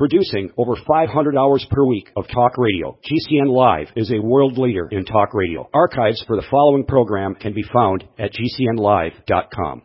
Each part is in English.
Producing over 500 hours per week of talk radio, GCN Live is a world leader in talk radio. Archives for the following program can be found at GCNlive.com.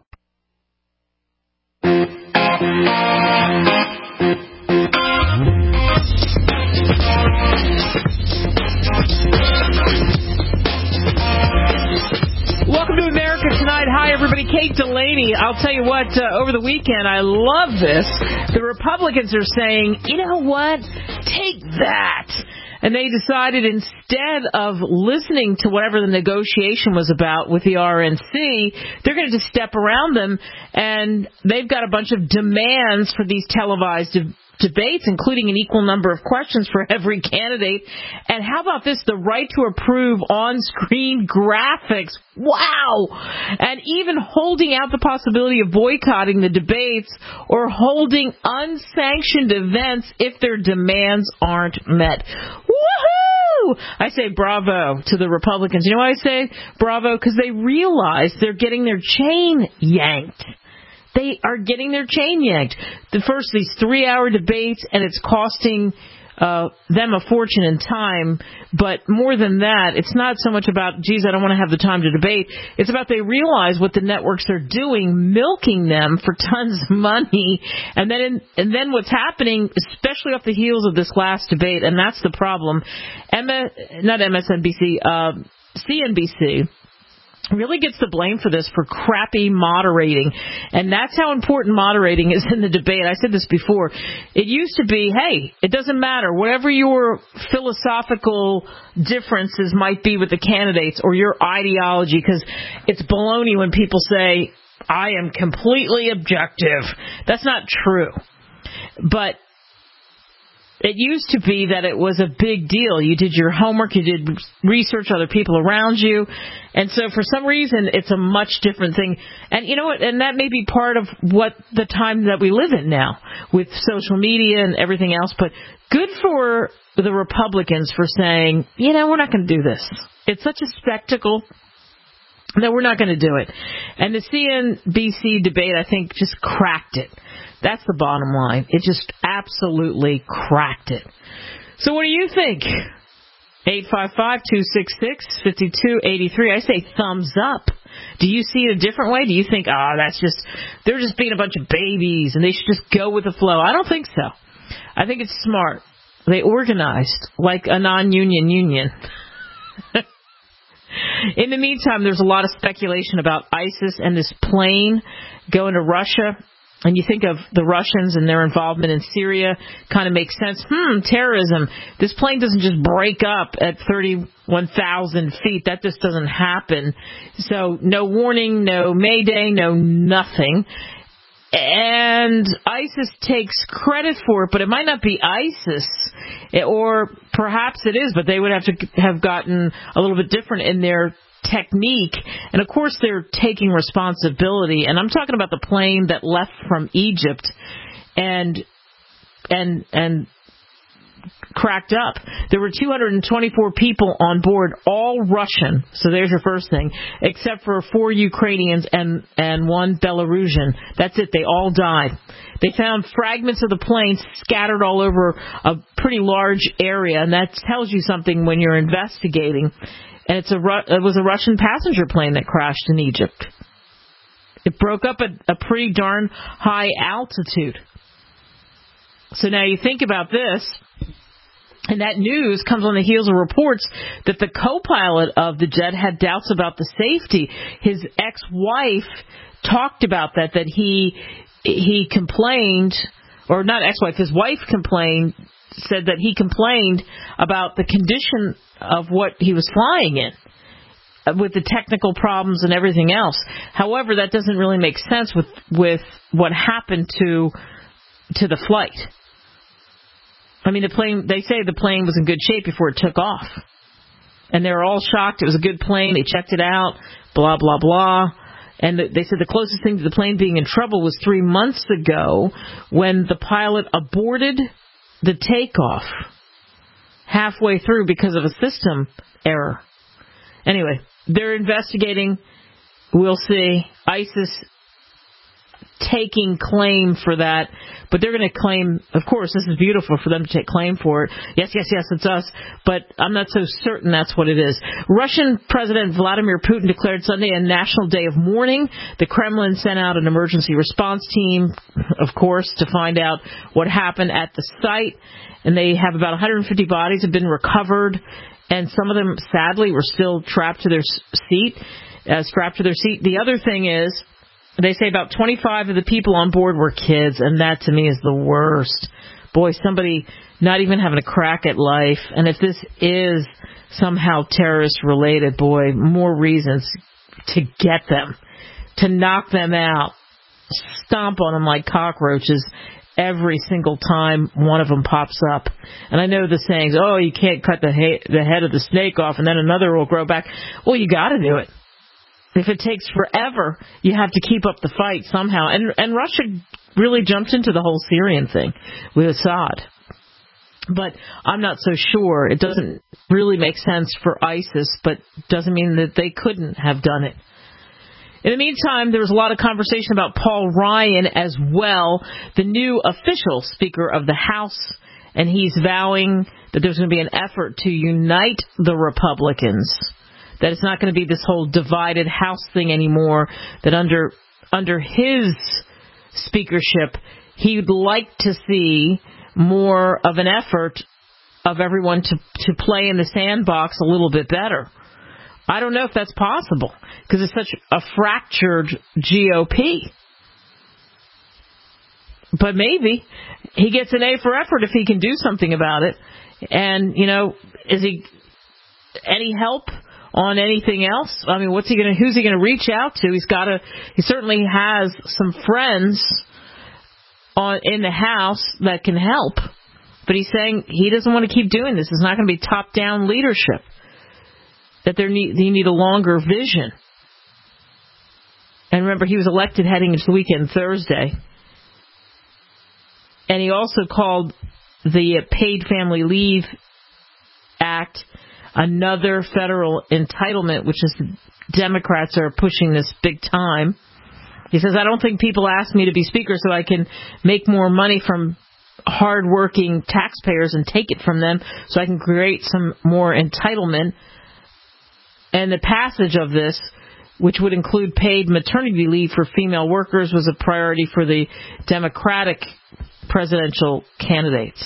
Welcome to America Tonight. Hi, everybody. Kate Delaney. I'll tell you what, over the weekend, I love this. The Republicans are saying, you know what? Take that. And they decided instead of listening to whatever the negotiation was about with the RNC, they're going to just step around them, and they've got a bunch of demands for these televised debates, including an equal number of questions for every candidate. And how about this, the right to approve on-screen graphics? Wow! And even holding out the possibility of boycotting the debates or holding unsanctioned events if their demands aren't met. Woohoo! I say bravo to the Republicans. You know why I say bravo? Because they realize they're getting their chain yanked. They are getting their chain yanked. These 3-hour debates, and it's costing them a fortune in time. But more than that, it's not so much about, geez, I don't want to have the time to debate. It's about they realize what the networks are doing, milking them for tons of money. And then what's happening, especially off the heels of this last debate, and that's the problem, CNBC really gets the blame for this for crappy moderating. And that's how important moderating is in the debate. I said this before. It used to be, hey, it doesn't matter. Whatever your philosophical differences might be with the candidates or your ideology, because it's baloney when people say, I am completely objective. That's not true. But it used to be that it was a big deal. You did your homework, you did research, other people around you. And so for some reason, it's a much different thing. And you know what? And that may be part of what the time that we live in now with social media and everything else. But good for the Republicans for saying, you know, we're not going to do this. It's such a spectacle. No, we're not going to do it. And the CNBC debate, I think, just cracked it. That's the bottom line. It just absolutely cracked it. So what do you think? 855-266-5283. I say thumbs up. Do you see it a different way? Do you think, they're just being a bunch of babies and they should just go with the flow? I don't think so. I think it's smart. They organized like a non-union union. In the meantime, there's a lot of speculation about ISIS and this plane going to Russia. And you think of the Russians and their involvement in Syria, kind of makes sense. Terrorism. This plane doesn't just break up at 31,000 feet. That just doesn't happen. So no warning, no mayday, no nothing. And ISIS takes credit for it, but it might not be ISIS. Or perhaps it is, but they would have to have gotten a little bit different in their technique. And of course they're taking responsibility, and I'm talking about the plane that left from Egypt and cracked up. There were 224 people on board, all Russian. So there's your first thing, except for 4 Ukrainians and 1 Belarusian. That's it. They all died. They found fragments of the plane scattered all over a pretty large area, and that tells you something when you're investigating. And it was a Russian passenger plane that crashed in Egypt. It broke up at a pretty darn high altitude. So now you think about this, and that news comes on the heels of reports that the co-pilot of the jet had doubts about the safety. His ex-wife talked about that he complained, or not ex-wife, his wife said that he complained about the condition of what he was flying in, with the technical problems and everything else. However, that doesn't really make sense with what happened to the flight. I mean, they say the plane was in good shape before it took off. And they were all shocked. It was a good plane. They checked it out, blah, blah, blah. And they said the closest thing to the plane being in trouble was 3 months ago when the pilot aborted the takeoff halfway through because of a system error. Anyway, they're investigating. We'll see. ISIS taking claim for that, but they're going to claim, of course, this is beautiful for them to take claim for it. Yes, it's us, but I'm not so certain that's what it is. Russian President Vladimir Putin declared Sunday a national day of mourning. The Kremlin sent out an emergency response team, of course, to find out what happened at the site, and they have about 150 bodies have been recovered, and some of them, sadly, were still strapped to their seat. The other thing is, they say about 25 of the people on board were kids, and that to me is the worst. Boy, somebody not even having a crack at life. And if this is somehow terrorist related, boy, more reasons to get them, to knock them out, stomp on them like cockroaches every single time one of them pops up. And I know the sayings, oh, you can't cut the head of the snake off and then another will grow back. Well, you got to do it. If it takes forever, you have to keep up the fight somehow. And Russia really jumped into the whole Syrian thing with Assad. But I'm not so sure. It doesn't really make sense for ISIS, but doesn't mean that they couldn't have done it. In the meantime, there was a lot of conversation about Paul Ryan as well, the new official Speaker of the House, and he's vowing that there's going to be an effort to unite the Republicans, that it's not going to be this whole divided House thing anymore, that under his speakership, he'd like to see more of an effort of everyone to play in the sandbox a little bit better. I don't know if that's possible because it's such a fractured GOP. But maybe he gets an A for effort if he can do something about it. And, is he any help on anything else? I mean, who's he going to reach out to? He certainly has some friends in the House that can help. But he's saying he doesn't want to keep doing this. It's not going to be top-down leadership. That you need a longer vision. And remember, he was elected heading into the weekend Thursday. And he also called the Paid Family Leave Act another federal entitlement, which is the Democrats are pushing this big time. He says, I don't think people ask me to be speaker so I can make more money from hardworking taxpayers and take it from them so I can create some more entitlement. And the passage of this, which would include paid maternity leave for female workers, was a priority for the Democratic presidential candidates.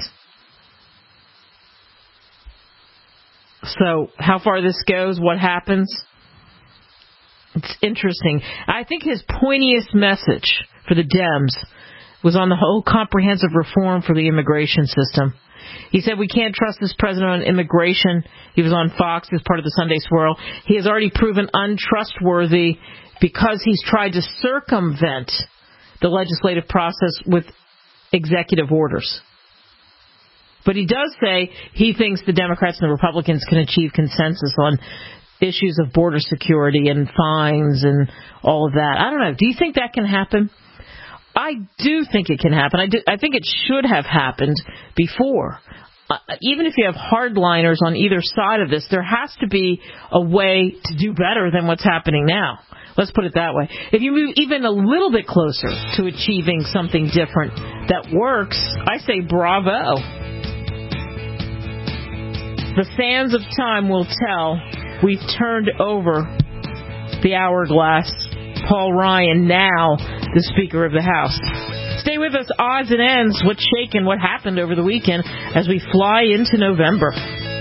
So how far this goes, what happens, it's interesting. I think his pointiest message for the Dems was on the whole comprehensive reform for the immigration system. He said, we can't trust this president on immigration. He was on Fox. He was part of the Sunday Swirl. He has already proven untrustworthy because he's tried to circumvent the legislative process with executive orders. But he does say he thinks the Democrats and the Republicans can achieve consensus on issues of border security and fines and all of that. I don't know. Do you think that can happen? I do think it can happen. I think it should have happened before. Even if you have hardliners on either side of this, there has to be a way to do better than what's happening now. Let's put it that way. If you move even a little bit closer to achieving something different that works, I say bravo. The sands of time will tell. We've turned over the hourglass. Paul Ryan, now the Speaker of the House. Stay with us, odds and ends, what's shaken, what happened over the weekend as we fly into November.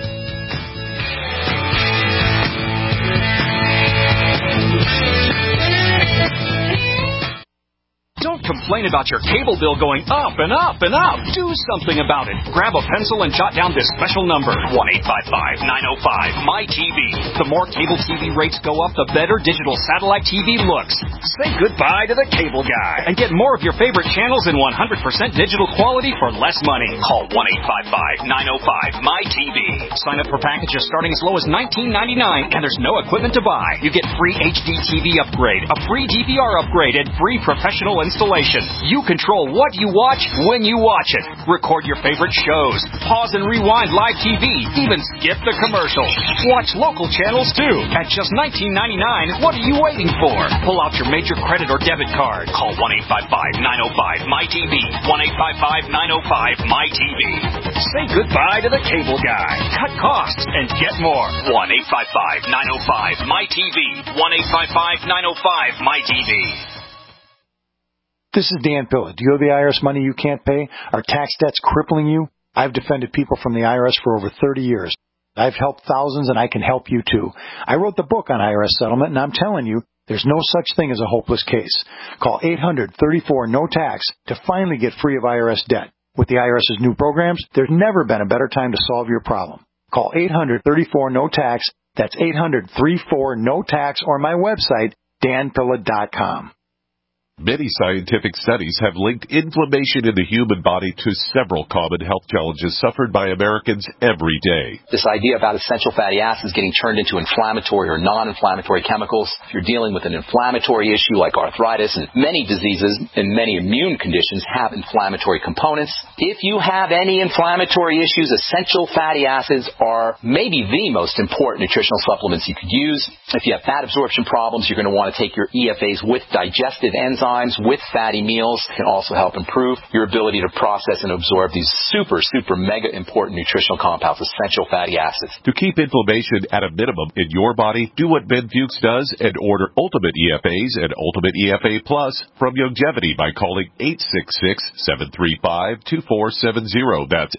Don't complain about your cable bill going up and up and up. Do something about it. Grab a pencil and jot down this special number, 1-855-905-MY-TV. The more cable TV rates go up, the better digital satellite TV looks. Say goodbye to the cable guy and get more of your favorite channels in 100% digital quality for less money. Call 1-855-905-MY-TV. Sign up for packages starting as low as $19.99, and there's no equipment to buy. You get free HD TV upgrade, a free DVR upgrade, and free professional installation. station. You control what you watch when you watch it. Record your favorite shows. Pause and rewind live TV. Even skip the commercials. Watch local channels too. At just $19.99, what are you waiting for? Pull out your major credit or debit card. Call 1-855-905-MyTV. 1-855-905-MyTV. Say goodbye to the cable guy. Cut costs and get more. 1-855-905-MyTV. 1-855-905-MyTV. This is Dan Pilla. Do you owe the IRS money you can't pay? Are tax debts crippling you? I've defended people from the IRS for over 30 years. I've helped thousands, and I can help you too. I wrote the book on IRS settlement, and I'm telling you, there's no such thing as a hopeless case. Call 800-34-NO-TAX to finally get free of IRS debt. With the IRS's new programs, there's never been a better time to solve your problem. Call 800-34-NO-TAX. That's 800-34-NO-TAX, or my website, danpilla.com. Many scientific studies have linked inflammation in the human body to several common health challenges suffered by Americans every day. This idea about essential fatty acids getting turned into inflammatory or non-inflammatory chemicals, if you're dealing with an inflammatory issue like arthritis, and many diseases and many immune conditions have inflammatory components. If you have any inflammatory issues, essential fatty acids are maybe the most important nutritional supplements you could use. If you have fat absorption problems, you're going to want to take your EFAs with digestive enzymes, with fatty meals. Can also help improve your ability to process and absorb these super mega important nutritional compounds, essential fatty acids. To keep inflammation at a minimum in your body, do what Ben Fuchs does and order Ultimate EFAs and Ultimate EFA Plus from Youngevity by calling 866-735-2470. That's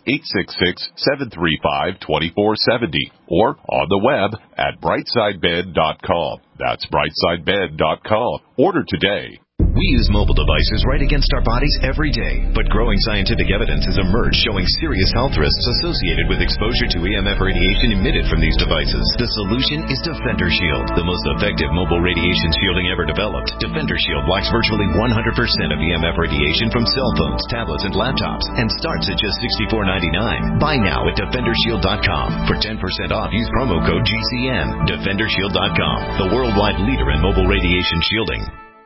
866-735-2470. Or on the web at brightsidebed.com. That's brightsidebed.com. Order today. We use mobile devices right against our bodies every day, but growing scientific evidence has emerged showing serious health risks associated with exposure to EMF radiation emitted from these devices. The solution is Defender Shield, the most effective mobile radiation shielding ever developed. Defender Shield blocks virtually 100% of EMF radiation from cell phones, tablets, and laptops, and starts at just $64.99. Buy now at DefenderShield.com. For 10% off, use promo code GCN. DefenderShield.com, the worldwide leader in mobile radiation shielding.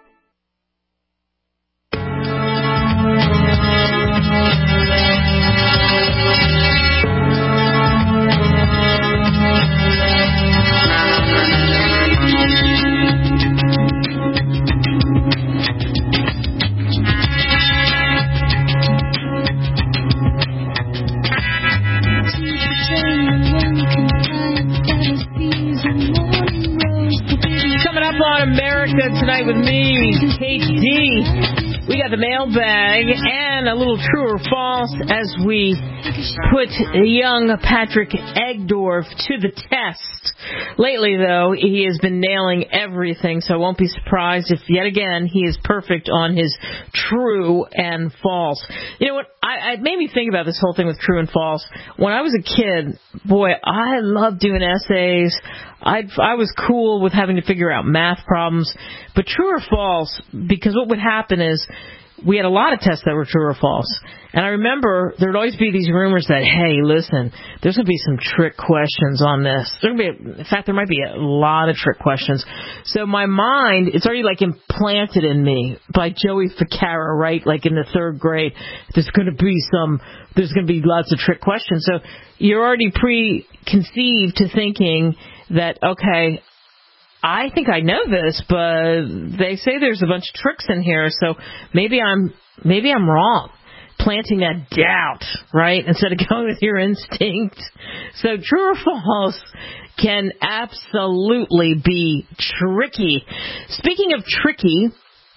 Tonight with me, Kate D. We got the mailbag and a little true or false as we put young Patrick Egdorf to the test. Lately, though, he has been nailing everything, so I won't be surprised if, yet again, he is perfect on his true and false. You know what? It made me think about this whole thing with true and false. When I was a kid, boy, I loved doing essays. I was cool with having to figure out math problems. But true or false, because what would happen is we had a lot of tests that were true or false. And I remember there would always be these rumors that, hey, listen, there's going to be some trick questions on this. In fact, there might be a lot of trick questions. So my mind, it's already like implanted in me by Joey Ficarra, right? Like in the third grade, there's going to be lots of trick questions. So you're already preconceived to thinking that, okay, I think I know this, but they say there's a bunch of tricks in here, so maybe I'm wrong. Planting that doubt, right, instead of going with your instinct. So true or false can absolutely be tricky. Speaking of tricky,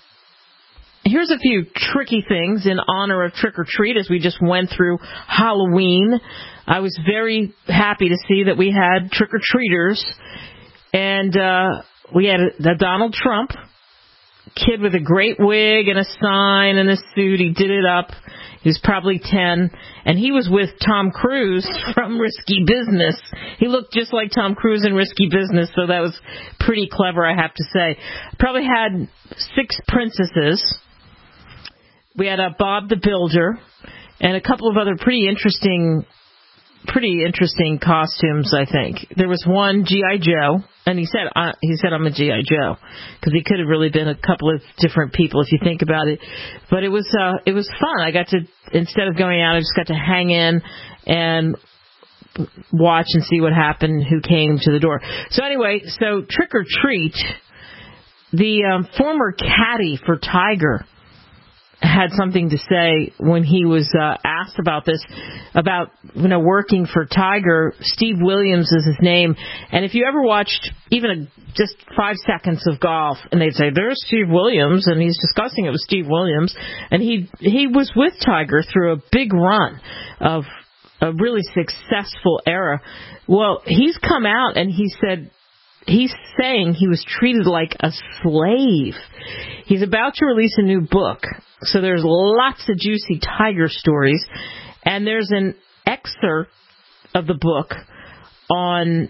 here's a few tricky things in honor of Trick or Treat as we just went through Halloween. I was very happy to see that we had trick-or-treaters. And we had the Donald Trump, kid with a great wig and a sign and a suit. He did it up. He was probably 10. And he was with Tom Cruise from Risky Business. He looked just like Tom Cruise in Risky Business, so that was pretty clever, I have to say. Probably had 6 princesses. We had Bob the Builder and a couple of other pretty interesting costumes, I think. There was one G.I. Joe. And he said, I'm a G.I. Joe, because he could have really been a couple of different people if you think about it. But it was fun. I got to, instead of going out, I just got to hang in and watch and see what happened, who came to the door. So anyway, Trick or Treat, the former caddy for Tiger had something to say when he was asked about this, about working for Tiger. Steve Williams is his name, and if you ever watched even just 5 seconds of golf, and they'd say, there's Steve Williams, and he's discussing it with Steve Williams, and he was with Tiger through a big run of a really successful era. Well, he's come out and he said, he's saying he was treated like a slave. He's about to release a new book, so there's lots of juicy Tiger stories, and there's an excerpt of the book on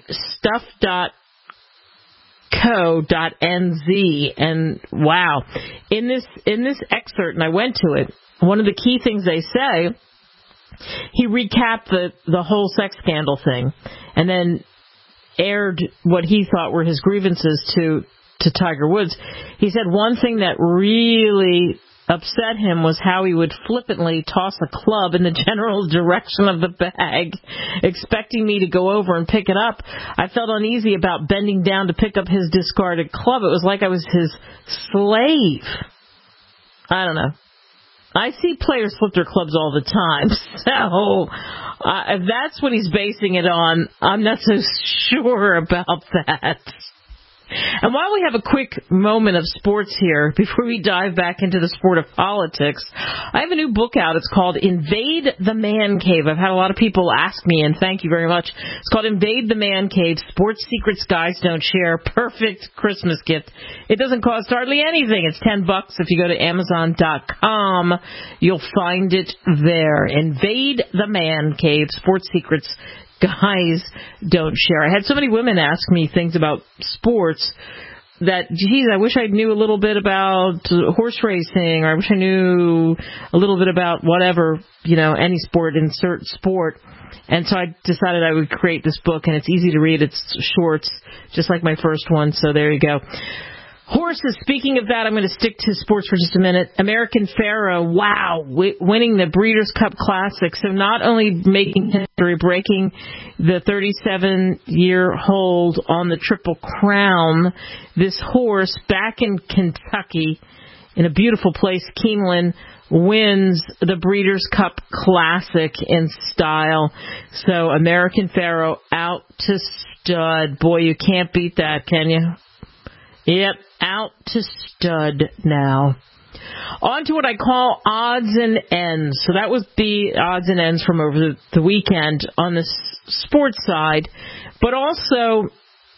stuff.co.nz, and wow, in this excerpt, and I went to it, one of the key things they say, he recapped the whole sex scandal thing, and then aired what he thought were his grievances to Tiger Woods. He said one thing that really upset him was how he would flippantly toss a club in the general direction of the bag, expecting me to go over and pick it up. I felt uneasy about bending down to pick up his discarded club. It was like I was his slave. I don't know. I see players flip their clubs all the time, so if that's what he's basing it on, I'm not so sure about that. And while we have a quick moment of sports here, before we dive back into the sport of politics, I have a new book out. It's called Invade the Man Cave. I've had a lot of people ask me, and thank you very much. It's called Invade the Man Cave, Sports Secrets Guys Don't Share. Perfect Christmas gift. It doesn't cost hardly anything. It's $10 if you go to Amazon.com. You'll find it there. Invade the Man Cave, Sports Secrets Guys Don't Share. I had so many women ask me things about sports that, geez, I wish I knew a little bit about horse racing, or I wish I knew a little bit about whatever, any sport, insert sport. And so I decided I would create this book, and it's easy to read. It's short, just like my first one, so there you go. Horses, speaking of that, I'm going to stick to sports for just a minute. American Pharoah, wow, winning the Breeders' Cup Classic. So not only making history, breaking the 37-year hold on the Triple Crown, this horse back in Kentucky, in a beautiful place, Keeneland, wins the Breeders' Cup Classic in style. So American Pharoah out to stud. Boy, you can't beat that, can you? Yep, out to stud now. On to what I call odds and ends. So that was the odds and ends from over the weekend on the sports side. But also,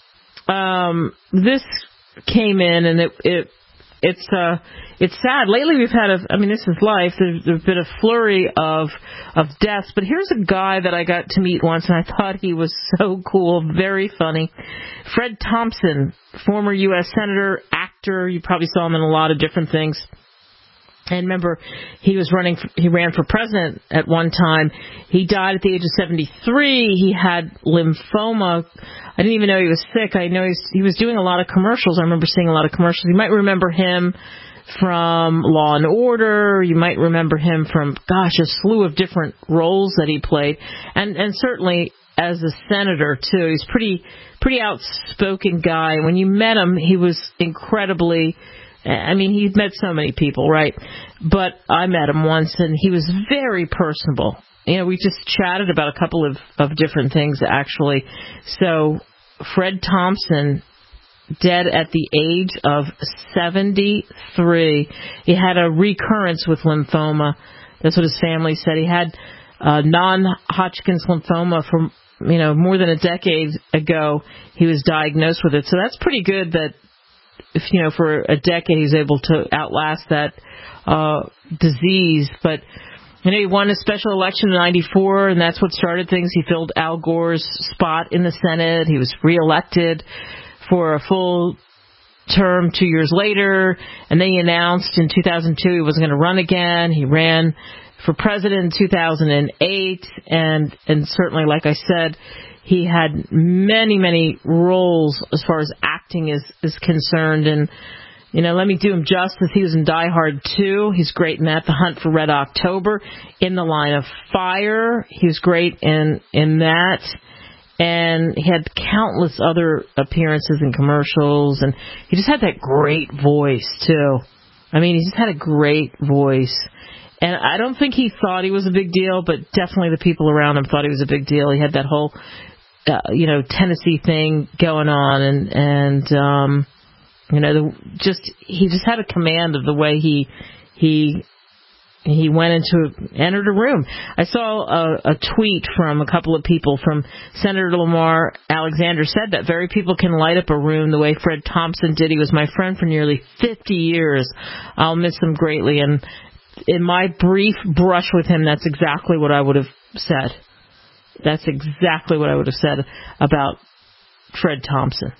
this came in, and it's sad. Lately we've had this is life. There's been a flurry of deaths. But here's a guy that I got to meet once, and I thought he was so cool, very funny. Fred Thompson, former U.S. Senator, actor. You probably saw him in a lot of different things. And remember, he ran for president at one time. He died at the age of 73. He had lymphoma. I didn't even know he was sick. I know he was doing a lot of commercials. I remember seeing a lot of commercials. You might remember him from Law and Order. You might remember him from, a slew of different roles that he played. And certainly as a senator, too. He's pretty outspoken guy. When you met him, he was incredibly... he's met so many people, right? But I met him once, and he was very personable. We just chatted about a couple of different things, actually. So, Fred Thompson, dead at the age of 73. He had a recurrence with lymphoma. That's what his family said. He had non-Hodgkin's lymphoma from, more than a decade ago. He was diagnosed with it. So that's pretty good that, for a decade he's able to outlast that disease. But, he won a special election in 94, and that's what started things. He filled Al Gore's spot in the Senate. He was reelected for a full term 2 years later, and then he announced in 2002 he wasn't going to run again. He ran for president in 2008, and certainly, like I said, he had many roles as far as acting is concerned. And, let me do him justice. He was in Die Hard 2. He's great in that. The Hunt for Red October. In the Line of Fire. He was great in that. And he had countless other appearances in commercials. And he just had that great voice, too. I mean, he just had a great voice. And I don't think he thought he was a big deal, but definitely the people around him thought he was a big deal. He had that whole, Tennessee thing going on, and he just had a command of the way he entered a room. I saw a tweet from a couple of people from Senator Lamar Alexander said that very people can light up a room the way Fred Thompson did. He was my friend for nearly 50 years. I'll miss him greatly. And in my brief brush with him, that's exactly what I would have said. That's exactly what I would have said about Fred Thompson.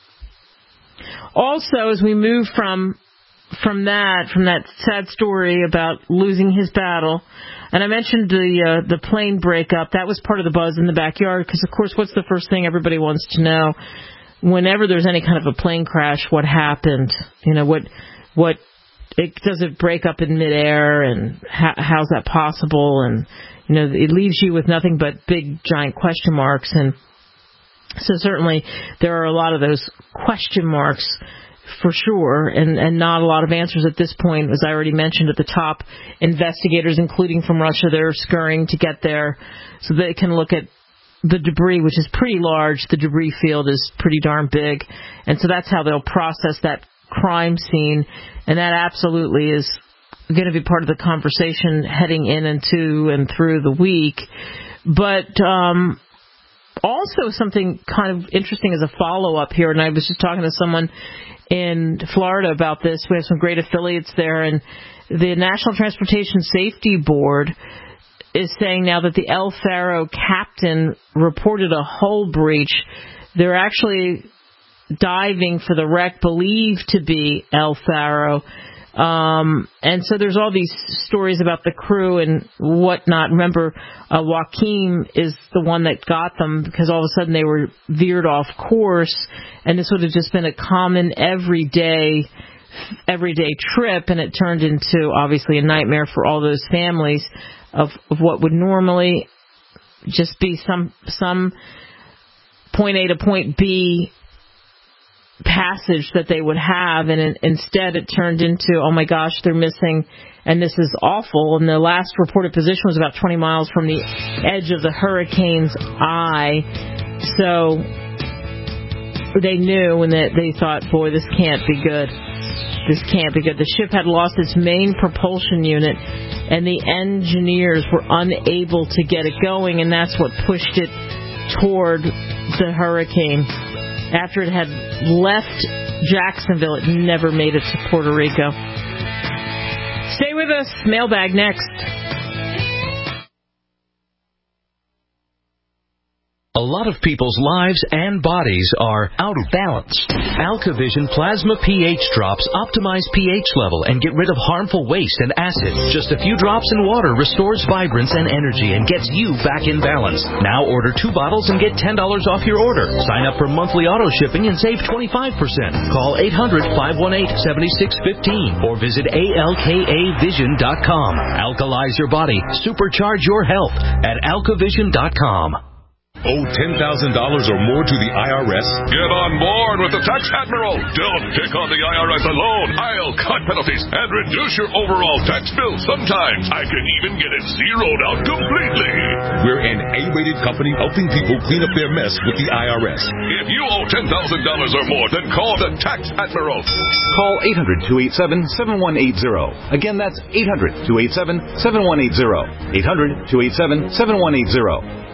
Also, as we move from that sad story about losing his battle, and I mentioned the plane breakup, that was part of the buzz in the backyard, because, of course, what's the first thing everybody wants to know? Whenever there's any kind of a plane crash, what happened? What does it break up in midair, and how's that possible? And, it leaves you with nothing but big, giant question marks. And so certainly there are a lot of those question marks for sure, and not a lot of answers at this point. As I already mentioned at the top, investigators, including from Russia, they're scurrying to get there so they can look at the debris, which is pretty large. The debris field is pretty darn big. And so that's how they'll process that crime scene. And that absolutely is going to be part of the conversation heading in and to and through the week. But also something kind of interesting as a follow-up here, and I was just talking to someone in Florida about this. We have some great affiliates there, and the National Transportation Safety Board is saying now that the El Faro captain reported a hull breach. They're actually diving for the wreck believed to be El Faro. And so there's all these stories about the crew and whatnot. Remember, Joaquin is the one that got them because all of a sudden they were veered off course, and this would have just been a common everyday trip, and it turned into obviously a nightmare for all those families of what would normally just be some point A to point B passage that they would have, and instead it turned into, oh my gosh, they're missing, and this is awful. And the last reported position was about 20 miles from the edge of the hurricane's eye. So they knew, and they thought, boy, this can't be good. This can't be good. The ship had lost its main propulsion unit, and the engineers were unable to get it going, and that's what pushed it toward the hurricane. After it had left Jacksonville, it never made it to Puerto Rico. Stay with us. Mailbag next. A lot of people's lives and bodies are out of balance. AlkaVision Plasma pH drops optimize pH level and get rid of harmful waste and acid. Just a few drops in water restores vibrance and energy and gets you back in balance. Now order 2 bottles and get $10 off your order. Sign up for monthly auto shipping and save 25%. Call 800-518-7615 or visit alkavision.com. Alkalize your body. Supercharge your health at alkavision.com. Owe $10,000 or more to the IRS? Get on board with the Tax Admiral. Don't take on the IRS alone. I'll cut penalties and reduce your overall tax bill. Sometimes I can even get it zeroed out completely. We're an A-rated company helping people clean up their mess with the IRS. If you owe $10,000 or more, then call the Tax Admiral. Call 800-287-7180. Again, that's 800-287-7180. 800-287-7180.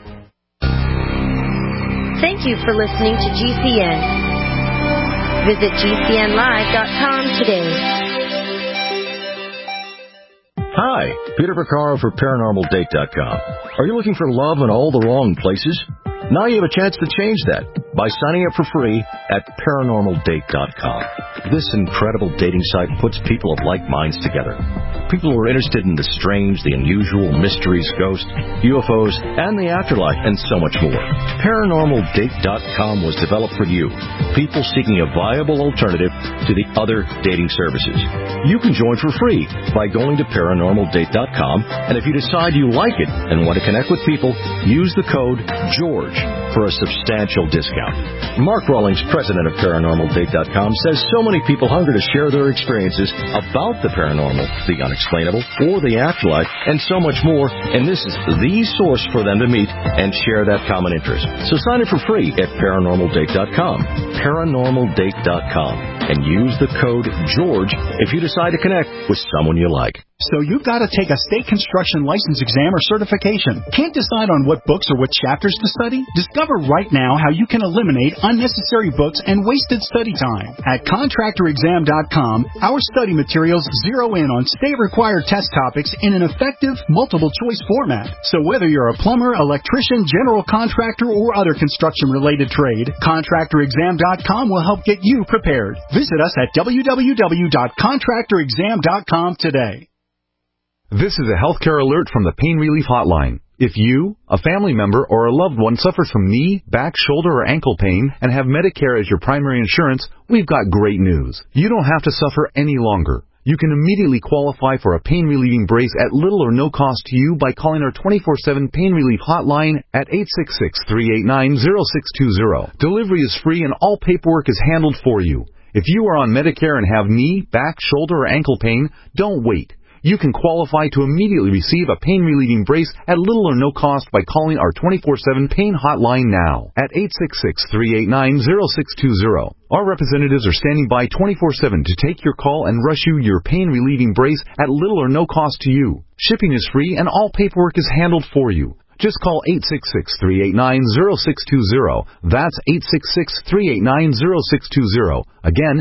Thank you for listening to GCN. Visit GCNlive.com today. Hi, Peter Vaccaro for ParanormalDate.com. Are you looking for love in all the wrong places? Now you have a chance to change that by signing up for free at ParanormalDate.com. This incredible dating site puts people of like minds together. People who are interested in the strange, the unusual, mysteries, ghosts, UFOs, and the afterlife, and so much more. ParanormalDate.com was developed for you, people seeking a viable alternative to the other dating services. You can join for free by going to ParanormalDate.com, and if you decide you like it and want to connect with people, use the code GEORGE for a substantial discount. Mark Rawlings, president of ParanormalDate.com, says so many people hunger to share their experiences about the paranormal, the unexplainable, or the afterlife, and so much more, and this is the source for them to meet and share that common interest. So sign up for free at ParanormalDate.com, ParanormalDate.com, and use the code GEORGE if you decide to connect with someone you like. So you've got to take a state construction license exam or certification. Can't decide on what books or what chapters to study? Discover right now how you can eliminate unnecessary books and wasted study time. At ContractorExam.com, our study materials zero in on state-required test topics in an effective, multiple-choice format. So whether you're a plumber, electrician, general contractor, or other construction-related trade, ContractorExam.com will help get you prepared. Visit us at www.ContractorExam.com today. This is a healthcare alert from the Pain Relief Hotline. If you, a family member, or a loved one suffers from knee, back, shoulder, or ankle pain and have Medicare as your primary insurance, we've got great news. You don't have to suffer any longer. You can immediately qualify for a pain-relieving brace at little or no cost to you by calling our 24/7 Pain Relief Hotline at 866-389-0620. Delivery is free and all paperwork is handled for you. If you are on Medicare and have knee, back, shoulder, or ankle pain, don't wait. You can qualify to immediately receive a pain-relieving brace at little or no cost by calling our 24/7 Pain Hotline now at 866-389-0620. Our representatives are standing by 24/7 to take your call and rush you your pain-relieving brace at little or no cost to you. Shipping is free and all paperwork is handled for you. Just call 866-389-0620. That's 866-389-0620. Again,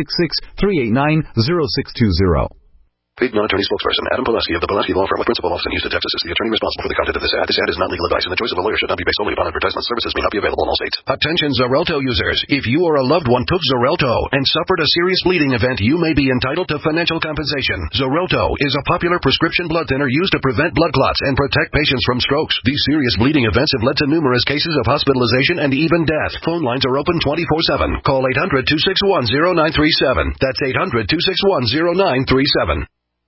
866-389-0620. Paid non-attorney spokesperson Adam Pulaski of the Pulaski Law Firm with principal office in Houston, Texas is the attorney responsible for the content of this ad. This ad is not legal advice, and the choice of a lawyer should not be based solely upon advertisement. Services may not be available in all states. Attention Xarelto users. If you or a loved one took Xarelto and suffered a serious bleeding event, you may be entitled to financial compensation. Xarelto is a popular prescription blood thinner used to prevent blood clots and protect patients from strokes. These serious bleeding events have led to numerous cases of hospitalization and even death. Phone lines are open 24/7. Call 800-261-0937. That's 800-261-0937.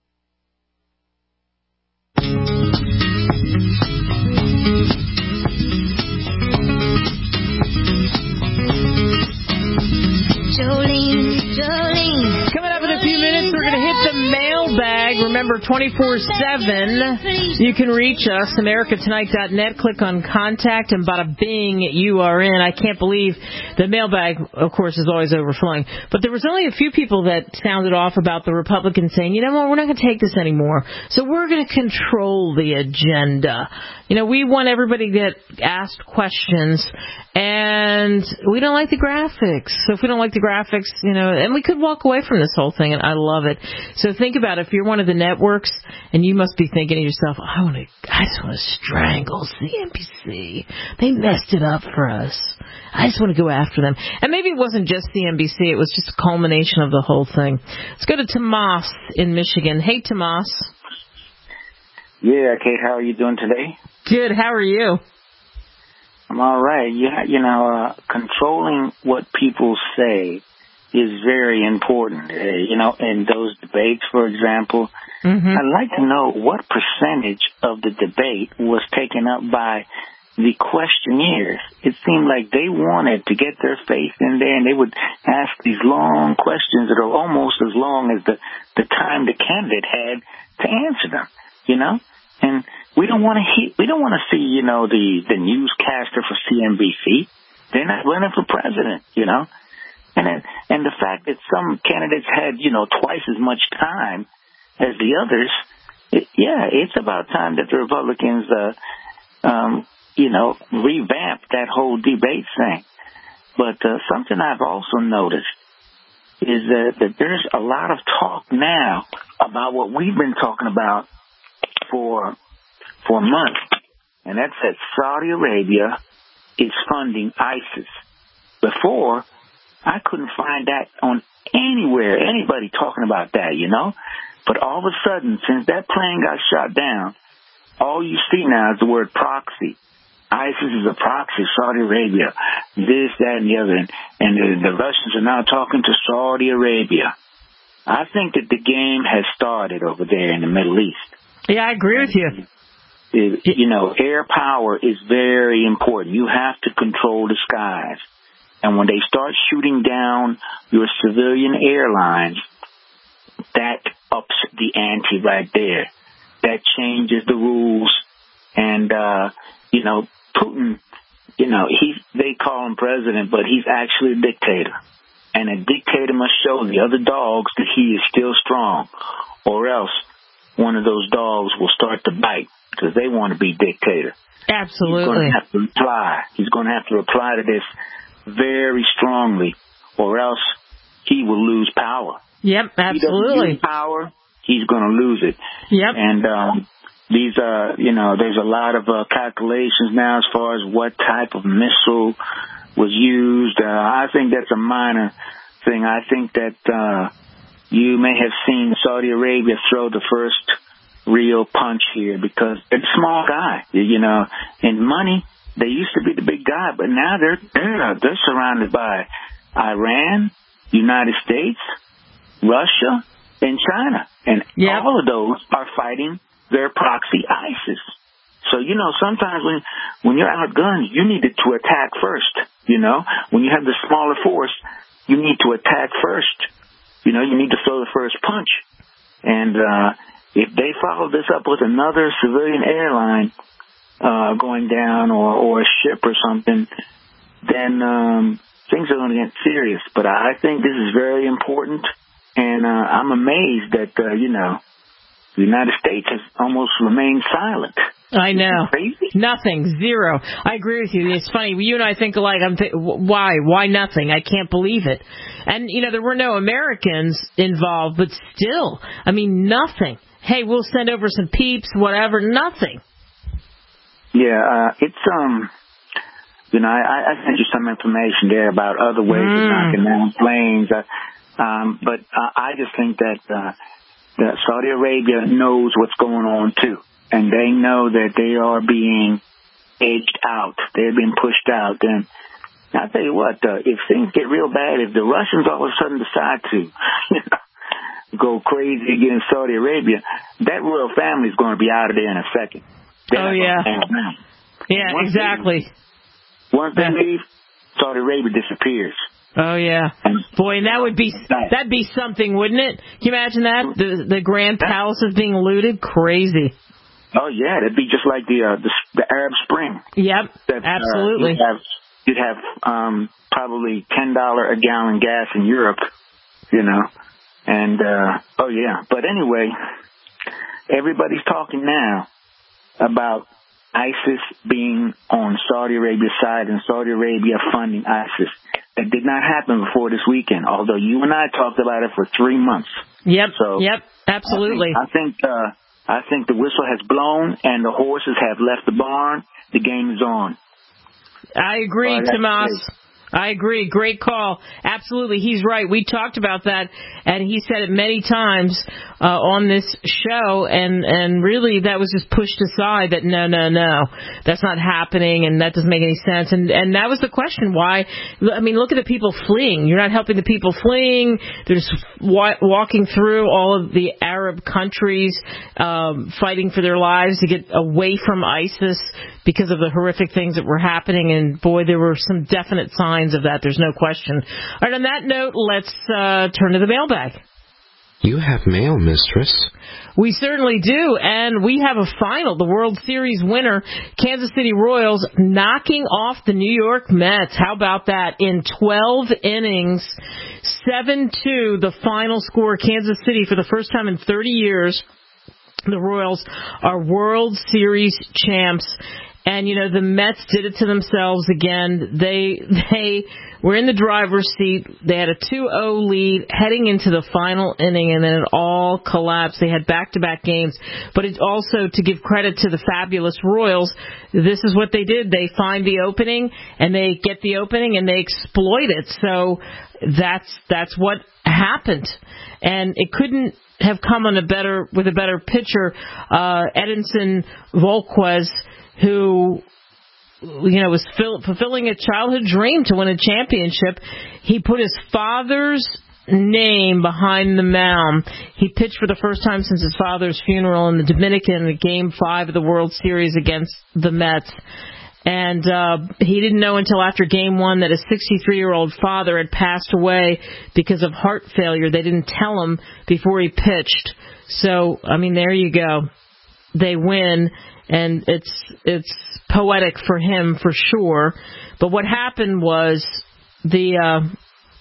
Jolene. Coming up in a few minutes, we're going to hit the mailbag. Remember, 24/7, you can reach us, americatonight.net. Click on contact, and bada bing, you are in. I can't believe the mailbag, of course, is always overflowing. But there was only a few people that sounded off about the Republicans saying, you know what, we're not going to take this anymore. So we're going to control the agenda. You know, we want everybody to get asked questions, and we don't like the graphics. So if we don't like the graphics, you know, and we could walk away from this whole thing, and I love it. So think about it. If you're one of the networks, and you must be thinking to yourself, I just want to strangle CNBC. They messed it up for us. I just want to go after them. And maybe it wasn't just CNBC. It was just a culmination of the whole thing. Let's go to Tomas in Michigan. Hey, Tomas. Yeah, Kate, how are you doing today? Good. How are you? I'm all right. Controlling what people say is very important. In those debates, for example, I'd like to know what percentage of the debate was taken up by the questionnaires. It seemed like they wanted to get their face in there, and they would ask these long questions that are almost as long as the time the candidate had to answer them, you know? And we don't want to see, the newscaster for CNBC. They're not running for president, you know? And the fact that some candidates had, twice as much time as the others, it's about time that the Republicans, revamp that whole debate thing. But something I've also noticed is that there's a lot of talk now about what we've been talking about for months, and that's that Saudi Arabia is funding ISIS. Before, I couldn't find that on anywhere, anybody talking about that, you know. But all of a sudden, since that plane got shot down, all you see now is the word proxy. ISIS is a proxy, Saudi Arabia, this, that, and the other. And the Russians are now talking to Saudi Arabia. I think that the game has started over there in the Middle East. Yeah, I agree with you. You know, air power is very important. You have to control the skies. And when they start shooting down your civilian airlines, that ups the ante right there. That changes the rules. And, you know, Putin, you know, they call him president, but he's actually a dictator. And a dictator must show the other dogs that he is still strong, or else one of those dogs will start to bite because they want to be dictator. Absolutely. He's going to have to reply. He's going to have to reply to this very strongly, or else he will lose power. Yep, absolutely. If he doesn't use power, he's going to lose it. Yep. And these, you know, there's a lot of calculations now as far as what type of missile was used. I think that's a minor thing. I think that you may have seen Saudi Arabia throw the first real punch here because they're a small guy, you know. In money, they used to be the big guy, but now they're surrounded by Iran, United States, Russia, and China, and all of those are fighting their proxy ISIS. So, you know, sometimes when you're outgunned, you need to attack first, you know. When you have the smaller force, you need to attack first. You know, you need to throw the first punch. And if they follow this up with another civilian airline going down or a ship or something, then things are going to get serious. But I think this is very important, and I'm amazed that, you know, the United States has almost remained silent. I know. Nothing. Zero. I agree with you. It's funny. You and I think alike. Why? Why nothing? I can't believe it. And, you know, there were no Americans involved, but still, I mean, nothing. Hey, we'll send over some peeps, whatever. Nothing. Yeah, it's, you know, I sent you some information there about other ways of knocking down planes. But I just think that Saudi Arabia knows what's going on, too. And they know that they are being edged out. They're being pushed out. And I'll tell you what, if things get real bad, if the Russians all of a sudden decide to go crazy against Saudi Arabia, that royal family is going to be out of there in a second. Oh, yeah. Yeah, exactly. Once they leave, Saudi Arabia disappears. Oh, yeah. Boy, and that'd be something, wouldn't it? Can you imagine that? The Grand Palaces being looted? Crazy. Oh, yeah. It'd be just like the Arab Spring. Yep, absolutely. You'd have probably $10 a gallon gas in Europe, you know. And, oh, yeah. But anyway, everybody's talking now about ISIS being on Saudi Arabia's side and Saudi Arabia funding ISIS. That did not happen before this weekend, although you and I talked about it for 3 months. Yep, so yep, absolutely. I think the whistle has blown and the horses have left the barn. The game is on. I agree, Tomas. I agree. Great call. Absolutely. He's right. We talked about that, and he said it many times on this show, and really that was just pushed aside that no, that's not happening, and that doesn't make any sense. And that was the question. Why? I mean, look at the people fleeing. You're not helping the people fleeing. They're just walking through all of the Arab countries, fighting for their lives to get away from ISIS because of the horrific things that were happening. And boy, there were some definite signs of that. There's no question. All right, on that note, let's turn to the mailbag. You have mail, mistress. We certainly do, and we have a final. The World Series winner, Kansas City Royals, knocking off the New York Mets. How about that? In 12 innings, 7-2, the final score. Kansas City, for the first time in 30 years, the Royals are World Series champs. And, the Mets did it to themselves again. They were in the driver's seat. They had a 2-0 lead heading into the final inning, and then it all collapsed. They had back-to-back games. But it's also, to give credit to the fabulous Royals, this is what they did. They find the opening, and they get the opening, and they exploit it. So that's what happened. And it couldn't have come with a better pitcher, Edinson Volquez, who, was fulfilling a childhood dream to win a championship. He put his father's name behind the mound. He pitched for the first time since his father's funeral in the Dominican in Game 5 of the World Series against the Mets. And he didn't know until after Game 1 that his 63-year-old father had passed away because of heart failure. They didn't tell him before he pitched. So, there you go. They win, and it's poetic for him for sure. But what happened was and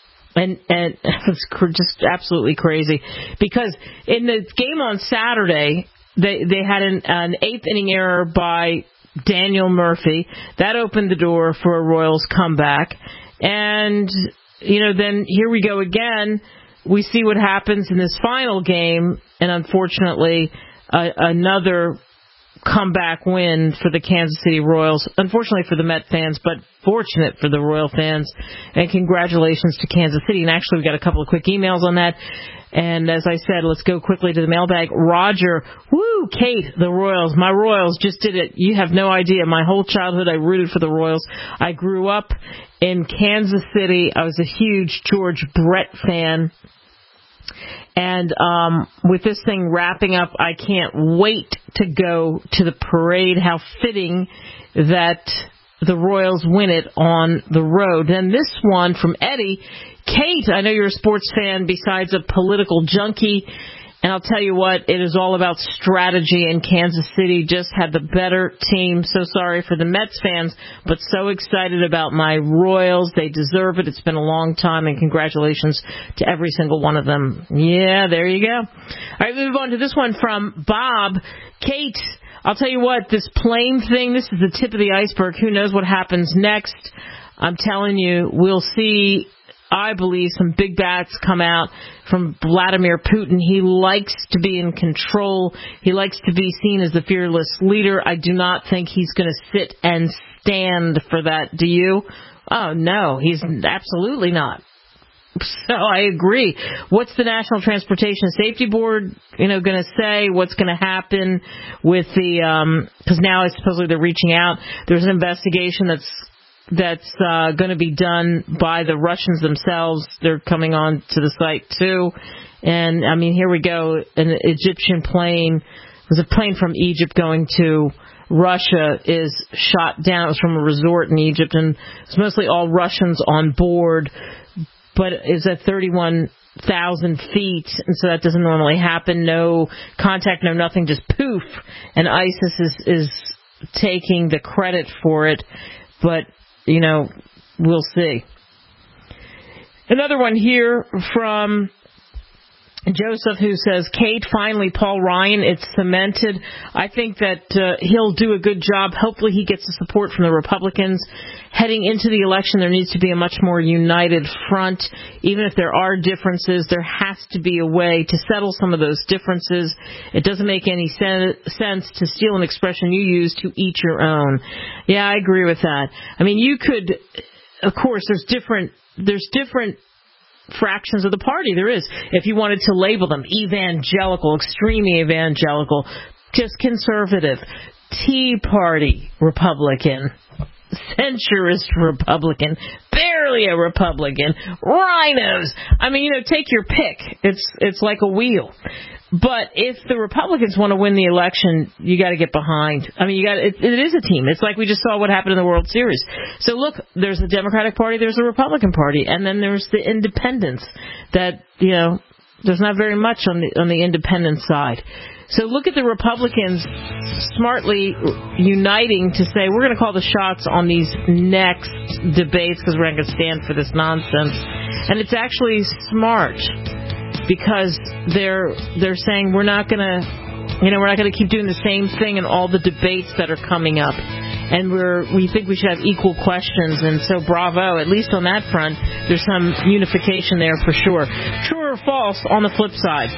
it was just absolutely crazy, because in the game on Saturday they had an eighth inning error by Daniel Murphy that opened the door for a Royals comeback, and then here we go again. We see what happens in this final game, and unfortunately another comeback win for the Kansas City Royals. Unfortunately for the Met fans, but fortunate for the Royal fans. And congratulations to Kansas City. And actually, we've got a couple of quick emails on that. And as I said, let's go quickly to the mailbag. Roger, Kate, the Royals. My Royals just did it. You have no idea. My whole childhood, I rooted for the Royals. I grew up in Kansas City. I was a huge George Brett fan. And with this thing wrapping up, I can't wait to go to the parade. How fitting that the Royals win it on the road. And this one from Eddie. Kate, I know you're a sports fan besides a political junkie. And I'll tell you what, it is all about strategy, and Kansas City just had the better team. So sorry for the Mets fans, but so excited about my Royals. They deserve it. It's been a long time, and congratulations to every single one of them. Yeah, there you go. All right, we move on to this one from Bob. Kate, I'll tell you what, this plane thing, this is the tip of the iceberg. Who knows what happens next? I'm telling you, we'll see, I believe, some big bats come out from Vladimir Putin. He likes to be in control. He likes to be seen as the fearless leader. I do not think he's going to sit and stand for that. Do you? Oh, no, he's absolutely not. So I agree. What's the National Transportation Safety Board, going to say? What's going to happen with the, because now supposedly they're reaching out. There's an investigation that's going to be done by the Russians themselves. They're coming on to the site too. And here we go. An Egyptian plane, it was a plane from Egypt going to Russia, is shot down. It was from a resort in Egypt, and it's mostly all Russians on board, but it's at 31,000 feet, and so that doesn't normally happen. No contact, no nothing, just poof. And ISIS is taking the credit for it, but we'll see. Another one here from Joseph, who says, Kate, finally, Paul Ryan, it's cemented. I think that he'll do a good job. Hopefully he gets the support from the Republicans. Heading into the election, there needs to be a much more united front. Even if there are differences, there has to be a way to settle some of those differences. It doesn't make any sense to steal an expression you use, to each your own. Yeah, I agree with that. You could, of course, there's different fractions of the party. There is. If you wanted to label them evangelical, extremely evangelical, just conservative, Tea Party Republican, centrist Republican, barely a Republican, rhinos. Take your pick. It's like a wheel. But if the Republicans want to win the election, you got to get behind. It is a team. It's like we just saw what happened in the World Series. So look, there's the Democratic Party, there's the Republican Party, and then there's the independents. That there's not very much on the independent side. So look at the Republicans smartly uniting to say, we're going to call the shots on these next debates because we're not going to stand for this nonsense. And it's actually smart, because they're saying we're not going to keep doing the same thing in all the debates that are coming up. and we think we should have equal questions. And so bravo, at least on that front, there's some unification there for sure. True or false on the flip side?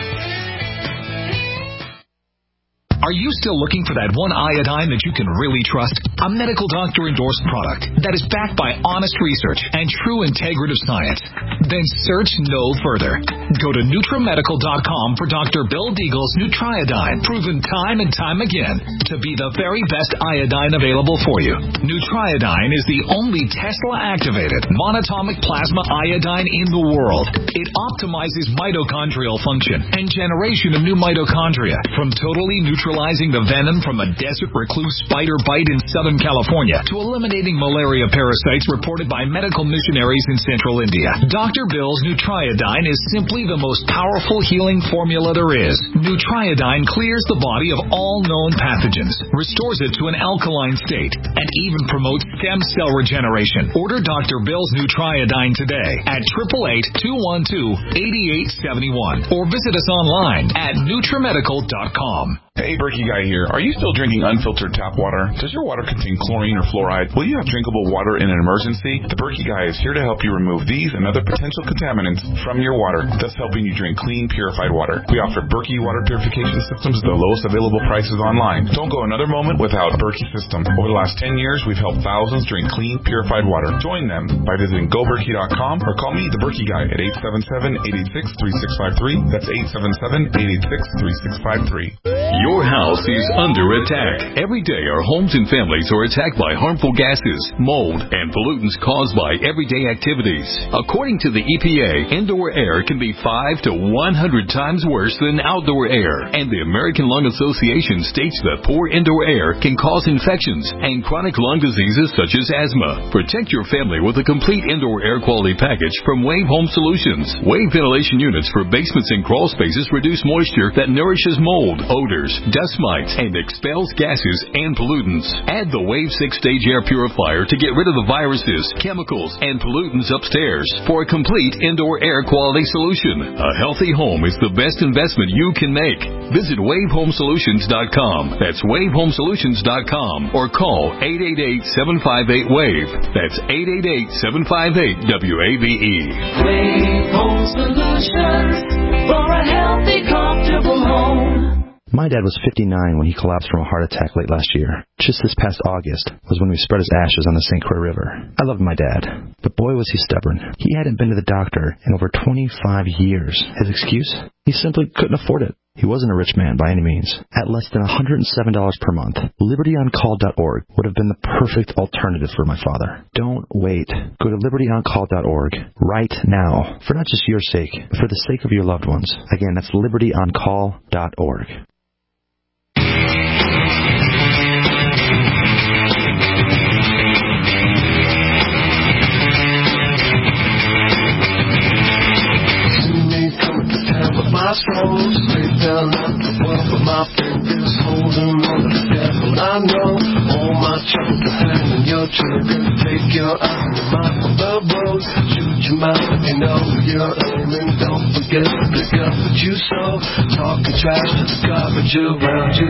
Are you still looking for that one iodine that you can really trust? A medical doctor-endorsed product that is backed by honest research and true integrative science? Then search no further. Go to NutriMedical.com for Dr. Bill Deagle's Nutriodine, proven time and time again to be the very best iodine available for you. Nutriodine is the only Tesla-activated monatomic plasma iodine in the world. It optimizes mitochondrial function and generation of new mitochondria from totally neutralizing the venom from a desert recluse spider bite in Southern California to eliminating malaria parasites reported by medical missionaries in Central India. Dr. Bill's Nutriodine is simply the most powerful healing formula there is. Nutriodine clears the body of all known pathogens, restores it to an alkaline state, and even promotes stem cell regeneration. Order Dr. Bill's Nutriodine today at 888-212-8871 or visit us online at NutriMedical.com. Hey, Berkey Guy here. Are you still drinking unfiltered tap water? Does your water contain chlorine or fluoride? Will you have drinkable water in an emergency? The Berkey Guy is here to help you remove these and other potential contaminants from your water, thus helping you drink clean, purified water. We offer Berkey water purification systems at the lowest available prices online. Don't go another moment without a Berkey system. Over the last 10 years, we've helped thousands drink clean, purified water. Join them by visiting GoBerkey.com or call me, the Berkey Guy, at 877-886-3653. That's 877-886-3653. Your house is under attack. Every day our homes and families are attacked by harmful gases, mold, and pollutants caused by everyday activities. According to the EPA, indoor air can be 5 to 100 times worse than outdoor air. And the American Lung Association states that poor indoor air can cause infections and chronic lung diseases such as asthma. Protect your family with a complete indoor air quality package from Wave Home Solutions. Wave ventilation units for basements and crawl spaces reduce moisture that nourishes mold, odors, dust mites, and expels gases and pollutants. Add the Wave 6-stage air purifier to get rid of the viruses, chemicals, and pollutants upstairs for a complete indoor air quality solution. A healthy home is the best investment you can make. Visit WaveHomeSolutions.com. That's WaveHomeSolutions.com or call 888-758-WAVE. That's 888-758-WAVE. Wave Home Solutions for a healthy, comfortable home. My dad was 59 when he collapsed from a heart attack late last year. Just this past August was when we spread his ashes on the St. Croix River. I loved my dad, but boy was he stubborn. He hadn't been to the doctor in over 25 years. His excuse? He simply couldn't afford it. He wasn't a rich man by any means. At less than $107 per month, LibertyOnCall.org would have been the perfect alternative for my father. Don't wait. Go to LibertyOnCall.org right now, for not just your sake, but for the sake of your loved ones. Again, that's LibertyOnCall.org. My souls lay down at the well, but my fingers holding on to the devil. I know all my troubles are hanging your trigger. Take your eye and your mind from the road. Shoot your mouth, you know you're aiming. Don't forget to pick up what you sow. Talking trash to the garbage around you.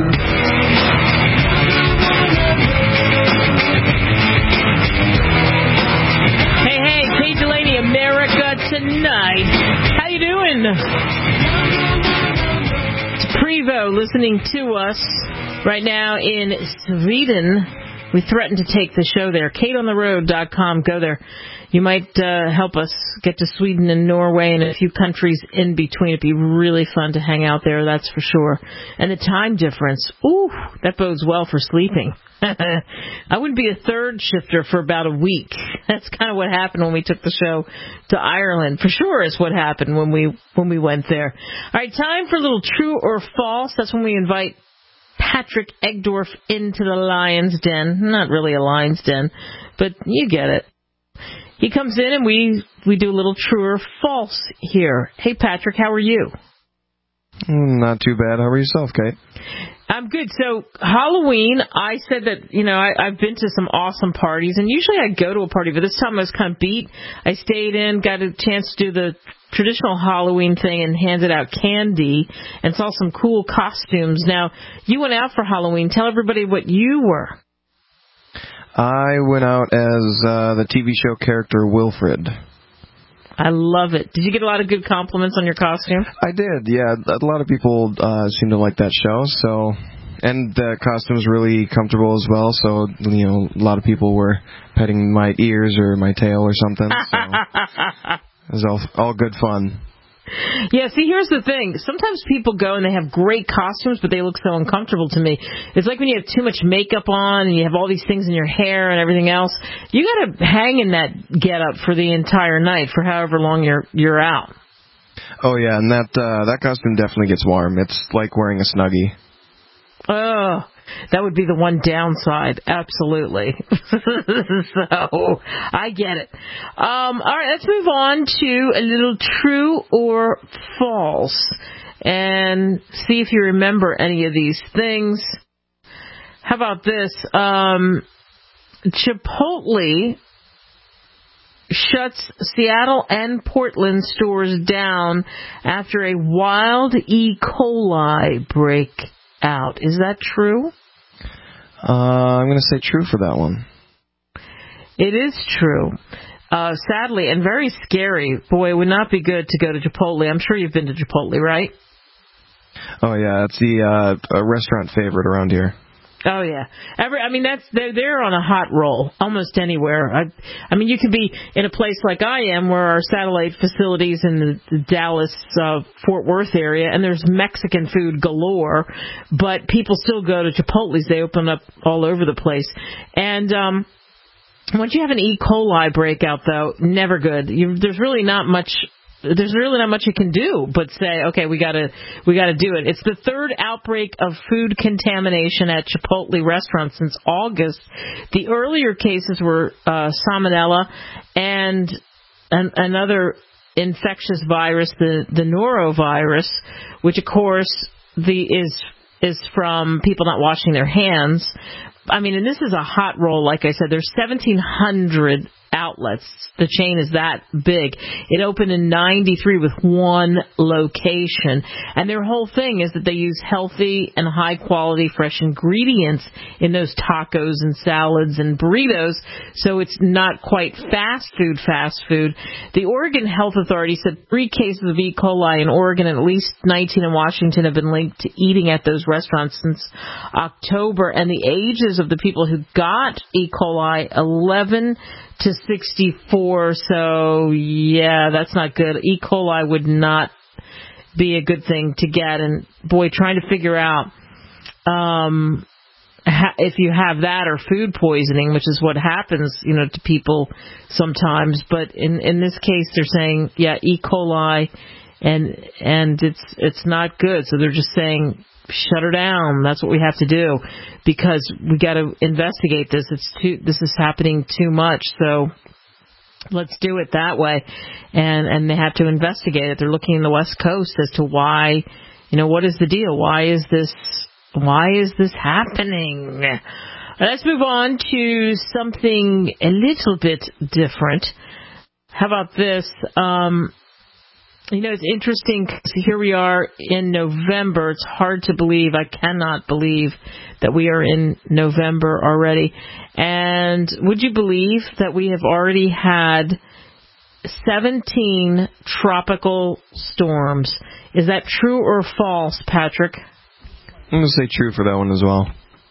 Hey, Kate Delaney, America Tonight. How you doing? It's Prevo listening to us right now in Sweden. We threatened to take the show there. KateOnTheRoad.com. Go there. You might help us get to Sweden and Norway and a few countries in between. It'd be really fun to hang out there, that's for sure. And the time difference, ooh, that bodes well for sleeping. I wouldn't be a third shifter for about a week. That's kind of what happened when we took the show to Ireland. For sure is what happened when we went there. All right, time for a little true or false. That's when we invite Patrick Egdorf into the lion's den. Not really a lion's den, but you get it. He comes in and we do a little true or false here. Hey, Patrick, how are you? Not too bad. How are yourself, Kate? I'm good. So Halloween, I said that, I've been to some awesome parties, and usually I go to a party, but this time I was kind of beat. I stayed in, got a chance to do the traditional Halloween thing and handed out candy and saw some cool costumes. Now, you went out for Halloween. Tell everybody what you were. I went out as the TV show character Wilfred. I love it. Did you get a lot of good compliments on your costume? I did, yeah. A lot of people seem to like that show, so... And the costume's really comfortable as well, so, you know, a lot of people were petting my ears or my tail or something, so... It was all good fun. Yeah, see, here's the thing. Sometimes people go and they have great costumes, but they look so uncomfortable to me. It's like when you have too much makeup on and you have all these things in your hair and everything else. You got to hang in that get-up for the entire night, for however long you're out. Oh, yeah, and that costume definitely gets warm. It's like wearing a Snuggie. Oh, that would be the one downside. Absolutely. So, I get it. All right, let's move on to a little true or false and see if you remember any of these things. How about this? Chipotle shuts Seattle and Portland stores down after a wild E. coli breakout. Is that true? I'm going to say true for that one. It is true. Sadly, and very scary. Boy, it would not be good to go to Chipotle. I'm sure you've been to Chipotle, right? Oh, yeah. It's the restaurant favorite around here. Oh, yeah. They're on a hot roll almost anywhere. I mean, you can be in a place like I am where our satellite facilities in the Dallas, Fort Worth area, and there's Mexican food galore, but people still go to Chipotle's. They open up all over the place. And once you have an E. coli breakout, though, never good. There's really not much you can do but say, okay, we gotta do it. It's the third outbreak of food contamination at Chipotle restaurants since August. The earlier cases were salmonella and another infectious virus, the norovirus, which of course is from people not washing their hands. I mean, and this is a hot roll. Like I said, there's 1,700 outlets. The chain is that big. It opened in 93 with one location. And their whole thing is that they use healthy and high-quality fresh ingredients in those tacos and salads and burritos, so it's not quite fast food. The Oregon Health Authority said 3 cases of E. coli in Oregon and at least 19 in Washington have been linked to eating at those restaurants since October. And the ages of the people who got E. coli, 11 to 64, so yeah, that's not good. E. coli would not be a good thing to get, and boy, trying to figure out if you have that or food poisoning, which is what happens, to people sometimes. But in this case, they're saying, yeah, E. coli, and it's not good. So they're just saying, shut her down. That's what we have to do because we got to investigate this. This is happening too much. So let's do it that way. And they have to investigate it. They're looking in the West Coast as to why, what is the deal? Why is this happening? Let's move on to something a little bit different. How about this? It's interesting because here we are in November. It's hard to believe. I cannot believe that we are in November already. And would you believe that we have already had 17 tropical storms? Is that true or false, Patrick? I'm going to say true for that one as well.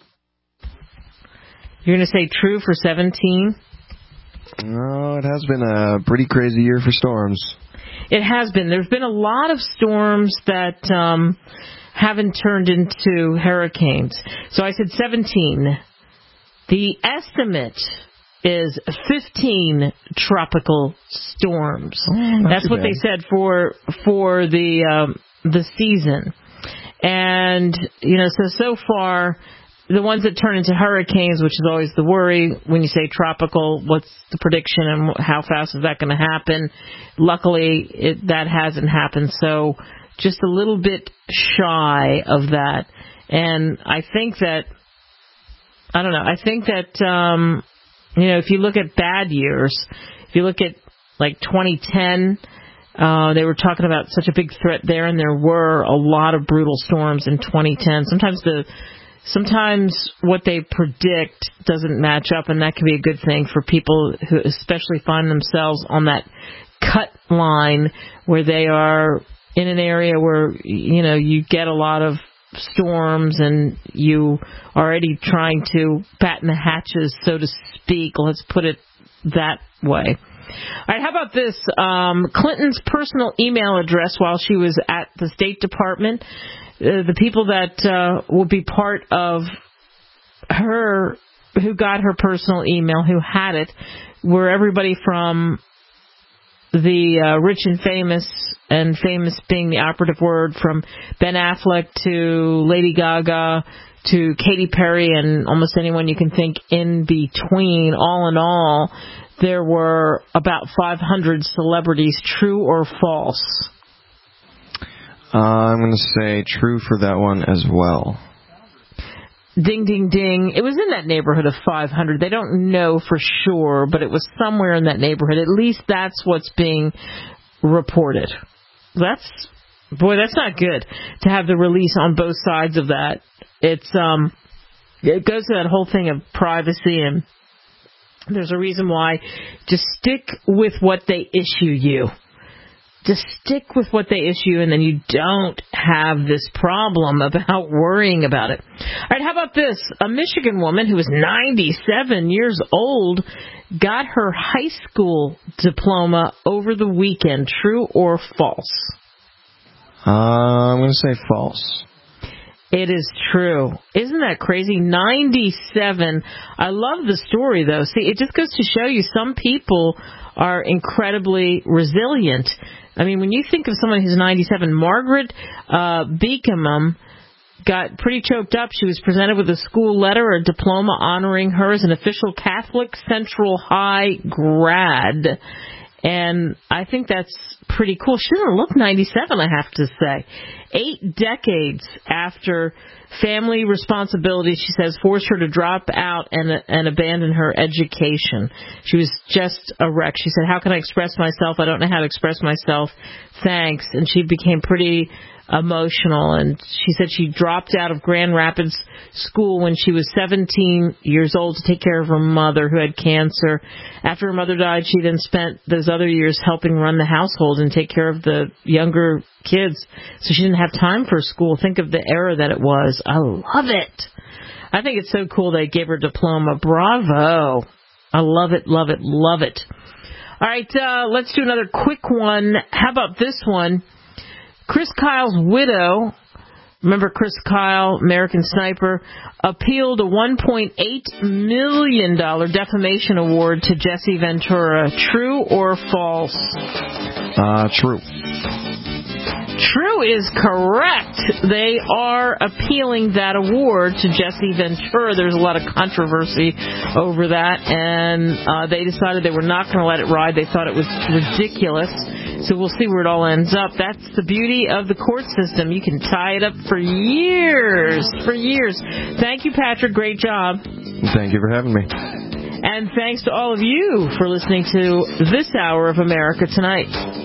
You're going to say true for 17? No, it has been a pretty crazy year for storms. It has been. There's been a lot of storms that haven't turned into hurricanes. So I said 17. The estimate is 15 tropical storms. That's what they said for the season. And, so far, the ones that turn into hurricanes, which is always the worry when you say tropical, what's the prediction and how fast is that going to happen? Luckily, that hasn't happened, so just a little bit shy of that. And I think that, if you look at bad years, if you look at like 2010, they were talking about such a big threat there, and there were a lot of brutal storms in 2010. Sometimes the sometimes what they predict doesn't match up, and that can be a good thing for people who especially find themselves on that cut line where they are in an area where, you get a lot of storms and you already trying to batten the hatches, so to speak. Let's put it that way. All right, how about this? Clinton's personal email address while she was at the State Department. The people that will be part of her, who got her personal email, who had it, were everybody from the rich and famous being the operative word, from Ben Affleck to Lady Gaga to Katy Perry and almost anyone you can think in between. All in all, there were about 500 celebrities. True or false? I'm going to say true for that one as well. Ding, ding, ding. It was in that neighborhood of 500. They don't know for sure, but it was somewhere in that neighborhood. At least that's what's being reported. That's not good to have the release on both sides of that. It goes to that whole thing of privacy, and there's a reason why. Just stick with what they issue you. Just stick with what they issue, and then you don't have this problem about worrying about it. All right, how about this? A Michigan woman who was 97 years old got her high school diploma over the weekend. True or false? I'm going to say false. It is true. Isn't that crazy? 97. I love the story, though. See, it just goes to show you some people are incredibly resilient. I mean, when you think of someone who's 97, Margaret Beekman got pretty choked up. She was presented with a school letter, a diploma honoring her as an official Catholic Central High grad. And I think that's pretty cool. She doesn't look 97, I have to say. 8 decades after family responsibilities, she says, forced her to drop out and abandon her education. She was just a wreck. She said, how can I express myself? I don't know how to express myself. Thanks. And she became pretty emotional, and she said she dropped out of Grand Rapids school when she was 17 years old to take care of her mother, who had cancer. After her mother died, she then spent those other years helping run the household and take care of the younger kids, so she didn't have time for school. Think of the era that it was. I love it. I think it's so cool they gave her a diploma. Bravo. I love it, love it, love it. All right, let's do another quick one. How about this one? Chris Kyle's widow, remember Chris Kyle, American Sniper, appealed a $1.8 million defamation award to Jesse Ventura. True or false? True. True is correct. They are appealing that award to Jesse Ventura. There's a lot of controversy over that, and they decided they were not going to let it ride. They thought it was ridiculous. So we'll see where it all ends up. That's the beauty of the court system. You can tie it up for years. For years. Thank you, Patrick. Great job. Thank you for having me. And thanks to all of you for listening to this hour of America Tonight.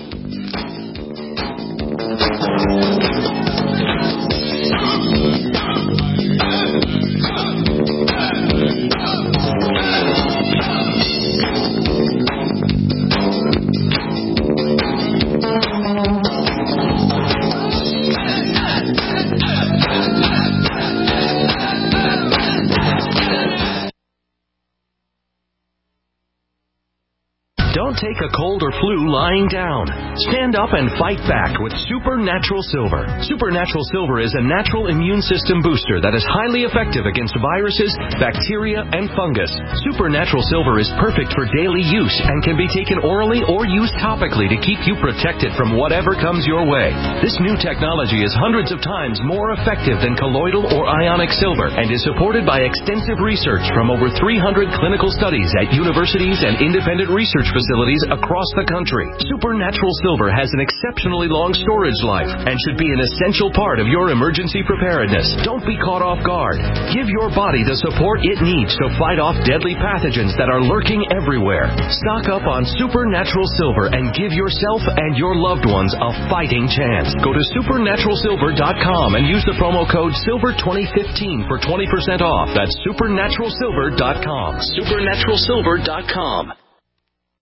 Don't take a cold or flu lying down. Stand up and fight back with Supernatural Silver. Supernatural Silver is a natural immune system booster that is highly effective against viruses, bacteria, and fungus. Supernatural Silver is perfect for daily use and can be taken orally or used topically to keep you protected from whatever comes your way. This new technology is hundreds of times more effective than colloidal or ionic silver and is supported by extensive research from over 300 clinical studies at universities and independent research facilities facilities across the country. Supernatural Silver has an exceptionally long storage life and should be an essential part of your emergency preparedness. Don't be caught off guard. Give your body the support it needs to fight off deadly pathogens that are lurking everywhere. Stock up on Supernatural Silver and give yourself and your loved ones a fighting chance. Go to supernaturalsilver.com and use the promo code SILVER2015 for 20% off. That's supernaturalsilver.com. Supernaturalsilver.com.